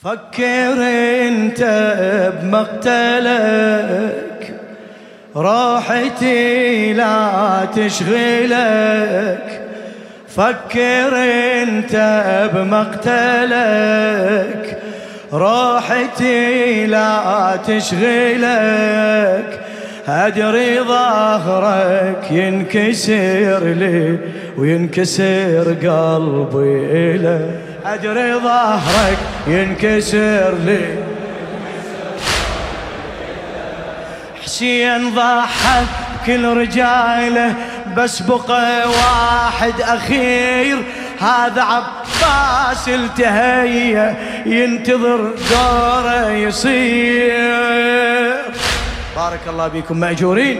فكر انت بمقتلك، راحتي لا تشغلك. فكر انت بمقتلك، راحتي لا تشغلك. أدري ظهرك ينكسر لي وينكسر قلبي إلك. أدري ظهرك ينكسر لي. حسين ضحى بكل رجاله، بس بقى واحد أخير، هذا عباس التهيأ ينتظر دوره يصير. بارك الله بكم مأجورين.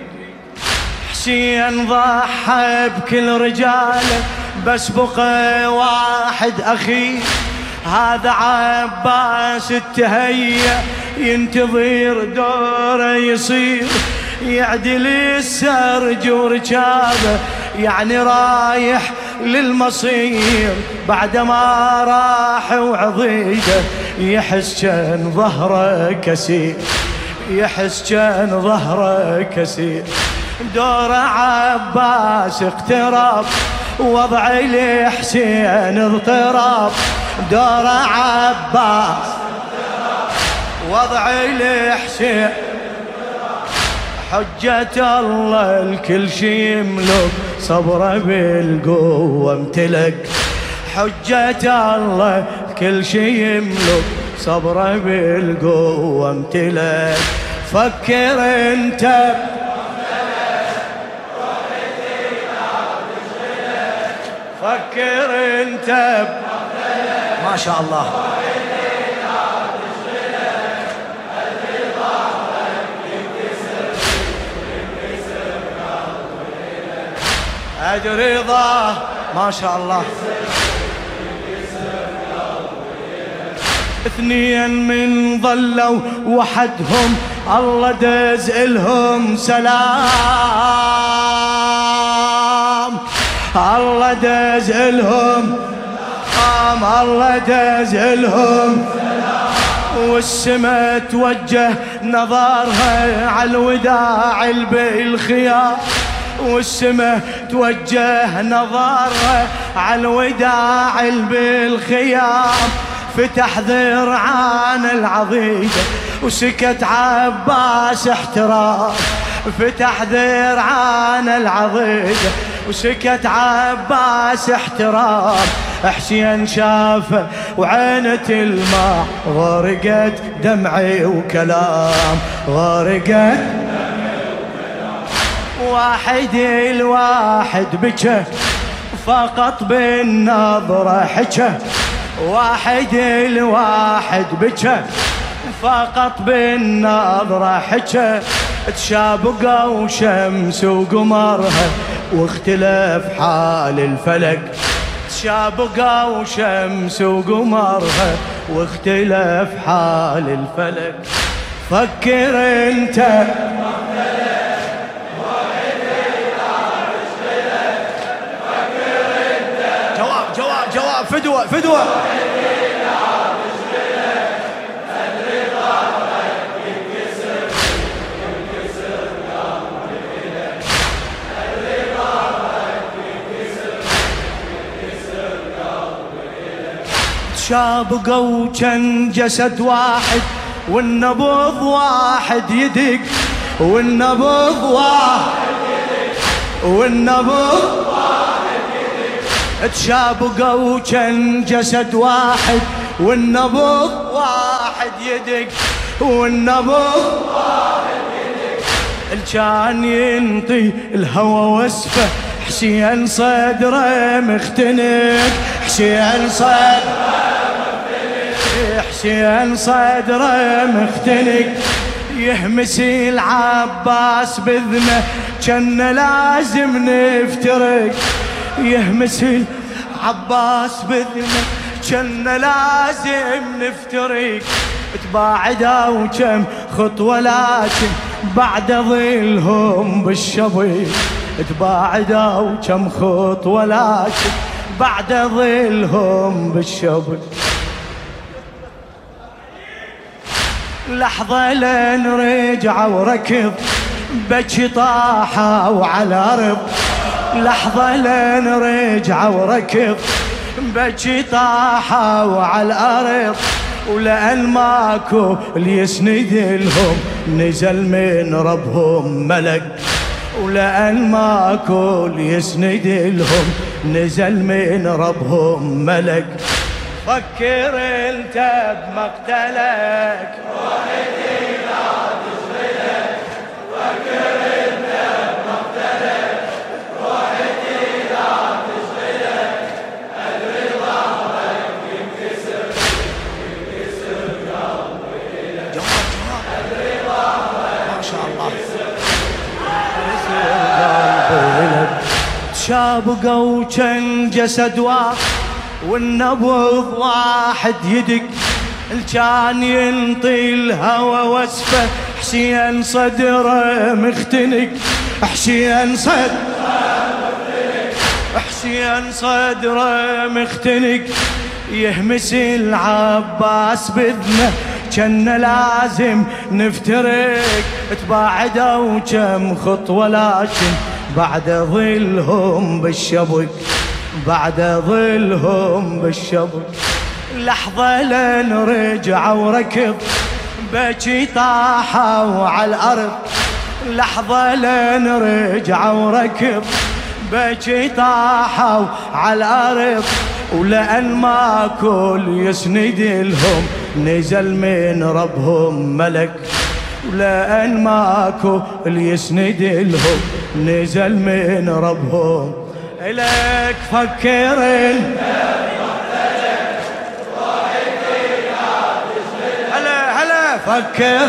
حسين ضحى بكل رجاله، بس بقى واحد أخير، هذا عباس التهيأ ينتظر دوره يصير. يعدل السرج وركابه، يعني رايح للمصير. بعد ما راح وعضيده، يحس كان ظهره كسير، يحس كان ظهره كسير. دور عباس اقترب، وضع لحسين اضطراب. دور عباس وضع لحسين، حجة الله الكل شي يملك، صبره بالقوة امتلك. حجة الله كل شي يملك، صبره بالقوة امتلك. فكر انت فكر انت ما شاء الله. أدري ضاه ما شاء الله. اثنين من ظلوا وحدهم، الله دز إلهم سلام. الله دز إلهم سلام، الله دز إلهم سلام. والسما توجه نظرها على الوداع بالخيار. والسما توجه نظرها على الوداع بالخيام. فتح ذرعان العضيدة وسكت عباس احترام. فتح ذرعان العضيدة وسكت عباس احترام. حسين شافه وعينة الماء غرقت دمعي وكلام، غرقت واحد الواحد بكى، فقط بالنظرة حكى. واحد الواحد بكى، فقط بالنظرة حكى. تشابقوا شمس وقمرها واختلف حال الفلك. تشابقوا شمس وقمرها واختلف حال الفلك. فكر انت جواب فدوة فدوة. تشابقوا كان جسد واحد، والنبض واحد يدق. والنبض واحد يدق، والنبض تشابقوا كان جسد واحد، والنبض واحد يدق. والنبض واحد يدق. الكان ينطي الهوى وسفه، حسين صدره مختنق. حسين صدره مختنق، حسين صدره مختنق. يهمس العباس بذنه، كان لازم نفترق. يهمس العباس بذنه، كان لازم نفترق. تباعدوا كم خطوة، لكن بعد ظلهم بالشبيك. تباعدوا كم خطوة، لكن بعد ظلهم بالشبيك. لحظة لين رجع وركض بكي طاحوا على الأرض. لحظة لين رجع وركض بكي طاحوا على الأرض. ولأن ماكو اللي يسند لهم نزل من ربهم ملك. ولأن ماكو اللي يسند لهم نزل من ربهم ملك. فكر انت بمقتلك وحدي لا تشغلك. فكر انت بمقتلك وحدي لا تشغلك. ادري ظهرك ينكسر ينكسر قلبي لك. ادري ظهرك ما شاء الله ينكسر قلبي لك. تشابقوا كان جسد واحد والنبض واحد يدق. الكان ينطي الهوى وصفه حسين صدره مختنق. حسين صدره مختنق. يهمس العباس بذنه كان لازم نفترق. تباعدوا كم خطوة لكن بعد ظلهم بالشبك. بعد ظلهم بالشبك. لحظة لين رجع وركض بكي طاحوا على الأرض. لحظة لين رجع وركض بكي طاحوا على الأرض. ولأن ماكو اللي يسند لهم نزل من ربهم ملك. ولأن ماكو اللي يسند لهم نزل من ربهم إليك. فكر هلا هلا فكر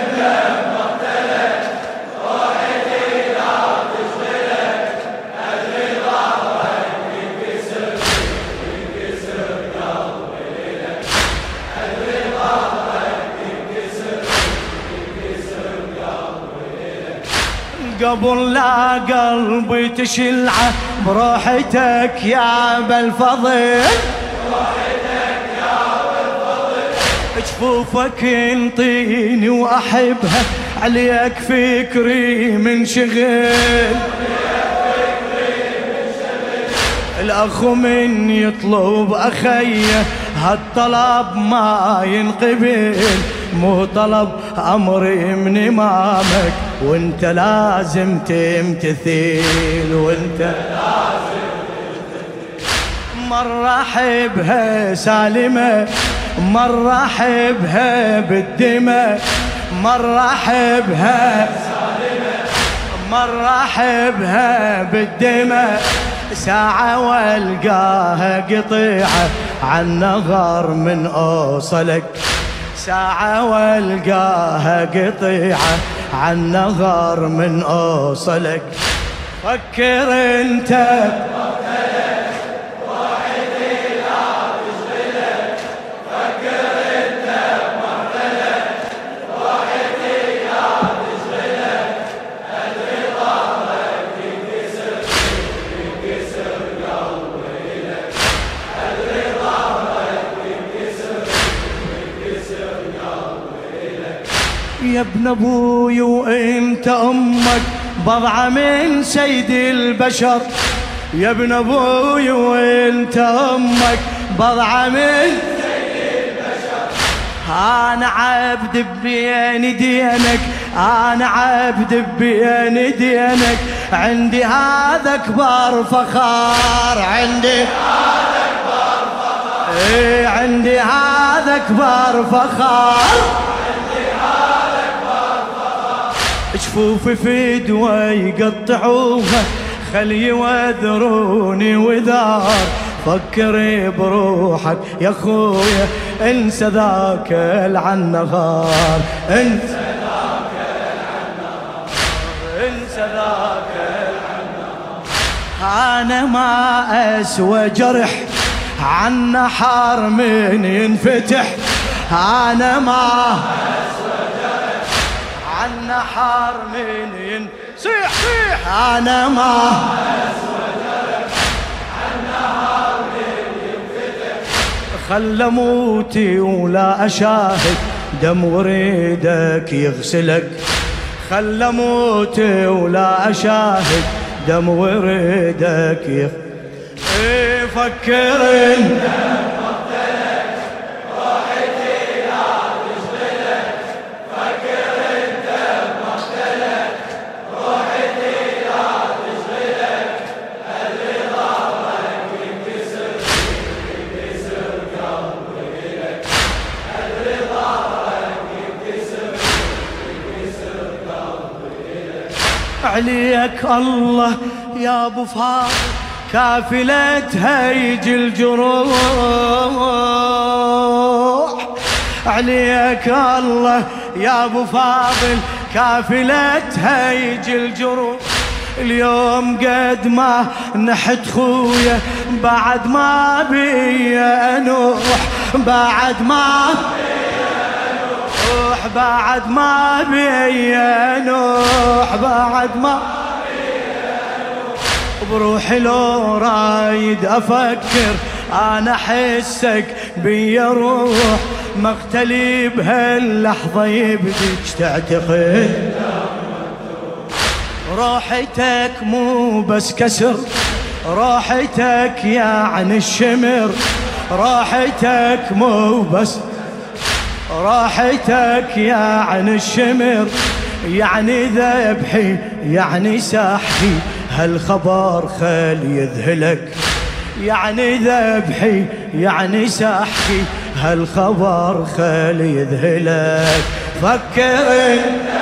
قبل لا قلبي تشلعه بروحتك يا بالفضل. بروحتك يا بالفضل. جفوفك انطيني واحبها عليك فكري منشغل. الاخ من يطلب اخيه هالطلب ما ينقبل. مو طلب امري من امامك وانت لازم تمتثل. وانت لازم تمتثل. مرة احبها سالمة مرة احبها بالدماء. مرة احبها سالمة مرة احبها بالدماء. ساعة والقاها قطيعة عن نغر من اوصلك. ساعة والقاها قطيعة عن نغر من اوصلك. فكر انت بمقتلك وحدي لا تشغلك. فكر انت بمقتلك وحدي لا تشغلك. ادري ظهرك ينكسر ينكسر قلبي لك. ادري ظهرك ينكسر ينكسر قلبي لك. يا ابن ابوي وانت امك بضعة من سيد البشر. يا ابن ابوي وانت امك بضعة من سيد البشر. انا عبد بين دينك. انا عبد بين دينك. عندي هذا اكبر فخار. عندي هذا اكبر فخار. عندي هذا اكبر فخار. جفوفي في دوا يقطعوها خلي يوذروني وذار. فكري بروحك يا خويا انسى ذاك العنغار. انسى ذاك العنغار. انسى ذاك العنغار. انا ما اسوى جرح عن نحر من ينفتح. انا ما النحر من صيح صيح. انا ما النهار من ينفتح. خل موتي ولا اشاهد دم وريدك يغسلك، خل اموت ولا اشاهد دم وريدك فكر ان مقتلك روحتي لا تشغلك، فكر انت بمقتلك روحتي لا تشغلك، ادري ظهرك ينكسر ينكسر قلبي لك، ادري ظهرك ينكسر ينكسر قلبي لك. عليك الله يا ابو فاضل كافلة هيج الجروح، عليك الله يا ابو فاضل كافلة هيج الجروح. اليوم قد ما نحت خويا بعد ما بي انوح، بعد ما روح بعد ما بي انوح، بعد ما بروحي لو رايد افكر انا احسك بيا روح، مقتلي بهاللحظه يبديك تعتقد روحتك مو بس كسر، روحتك يعني الشمر، روحتك مو بس راحتك يعني الشمر، يعني ذبحي يعني سحبي هالخبر خل يذهلك، يعني ذبحي يعني سحبي هالخبر خل يذهلك. فكر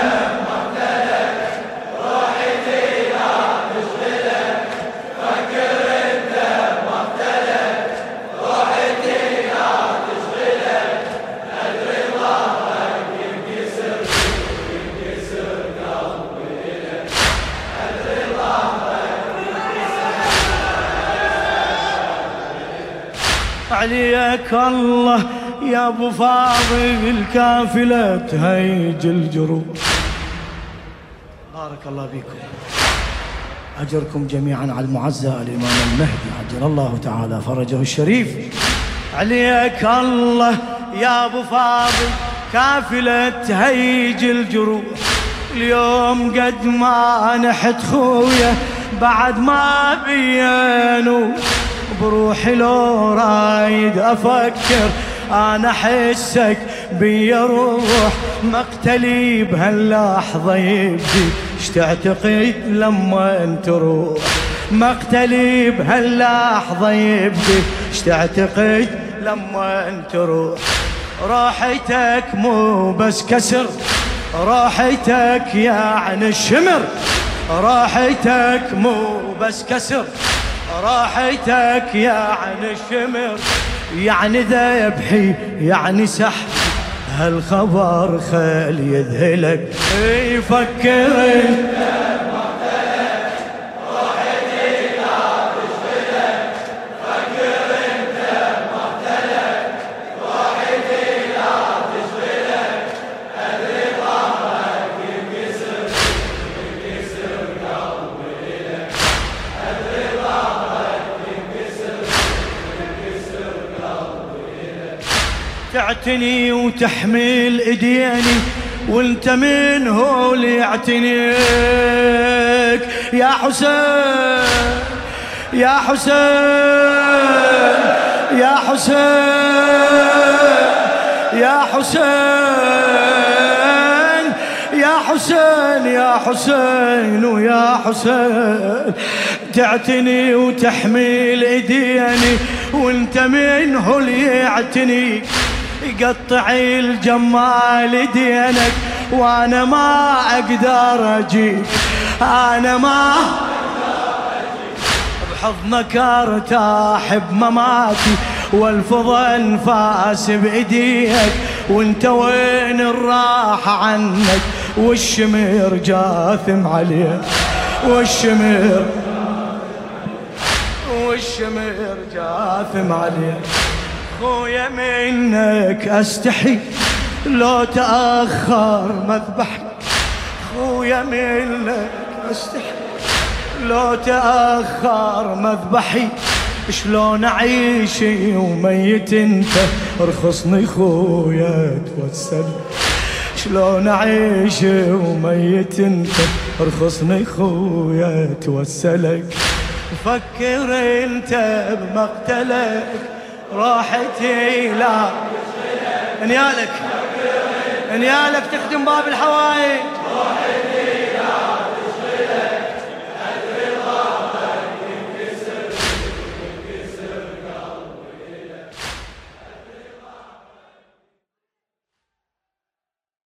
عليك الله يا ابو فاضل كافلة هيج الجروح. بارك الله بكم، اجركم جميعا على المعزى الامام المهدي عجل الله تعالى فرجه الشريف. عليك الله يا ابو فاضل كافلة هيج الجروح، اليوم قد ما نحت خويا بعد ما بينو، بروحي لو رايد افكر انا احسك بيا روح، مقتلي بهاللحظه يبدي اش تعتقد لما تروح، مقتلي بهاللحظه يبدي اش تعتقد لما تروح. روحتك مو بس كسر، روحتك يعني الشمر، روحتك مو بس كسر، راحتك يعني الشمر، يعني ذبحي يعني سحب هالخبر خل يذهلك. فكر تعتني وتحمل ايديني وانت من هو اللي يعتنيك يا حسين يا حسين يا حسين يا حسين يا حسين يا حسين ويا حسين. تعتني وتحمل ايديني وانت من هو اللي يعتنيك، يقطع الجمال دينك وانا ما اقدر اجيك، انا ما بحضنك ارتاح بمماتي والفضى انفاس بايديك، وانت وين الراحة عنك والشمر جاثم عليك، والشمر جاثم عليك. خويا منك استحي لو تأخر مذبحي، خويا منك استحي لو تأخر مذبحي، شلون اعيش وميت انت ارخصني خويا توسل. شلون اعيش وميت انت ارخصني خويا توسلك. فكر انت بمقتلك راحتي لا انيالك تخدم باب الحوايج.